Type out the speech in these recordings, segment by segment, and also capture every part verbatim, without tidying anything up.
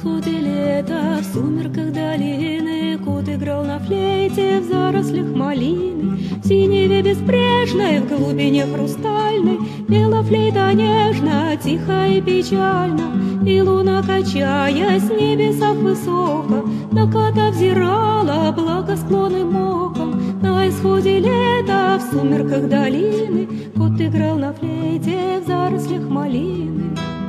исходе лета, в сумерках долины, кот играл на флейте в зарослях малины. В синеве безбрежной, в глубине хрустальной пела флейта нежно, тихо и печально. И луна, качаясь в небесах высоко, на кота взирала благосклонным оком. На исходе лета, в сумерках долины, кот играл на флейте в зарослях малины.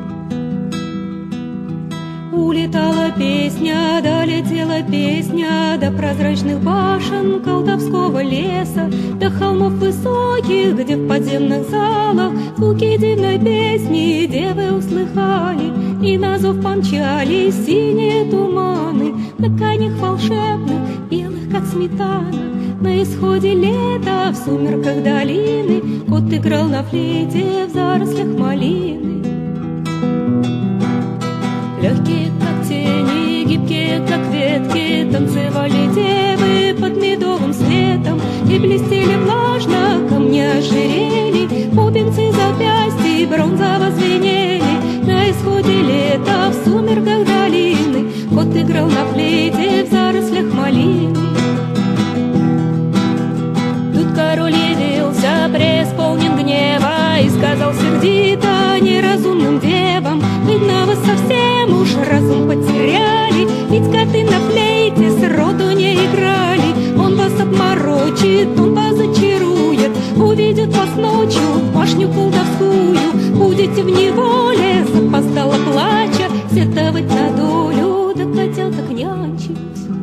Улетала песня, долетела песня до прозрачных башен колдовского леса, до холмов высоких, где в подземных залах звуки дивной песни девы услыхали, и на зов помчались синие туманы на конях волшебных, белых, как сметана. На исходе лета, в сумерках долины, кот играл на флейте в зарослях малины. Легкие, как тени, гибкие, как ветки, танцевали девы под медовым светом, и блестели влажно камни ожерелий, бубенцы запястья бронзово звенели. На исходе лета, в сумерках долины, кот играл на флейте в зарослях малины. Тут король явился, преисполнен гнева, и сказал сердито неразумным девам: видно, вы совсем уж разум потеряли, ведь коты на флейте сроду не играли. Он вас обморочит, он вас зачарует, уведет вас ночью в башню колдовскую. Будете в неволе, запоздало плача, сетовать на долю, да котяток нянчить.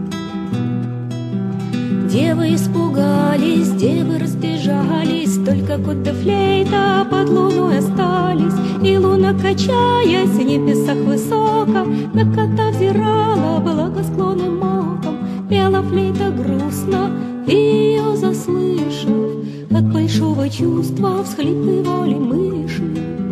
Девы испугались, девы разбежались, только кот да флейта под луной остались. И луна, качаясь в небесах высоко, на кота взирала благосклонным оком. Пела флейта грустно, и ее заслышав, от большого чувства всхлипывали мыши.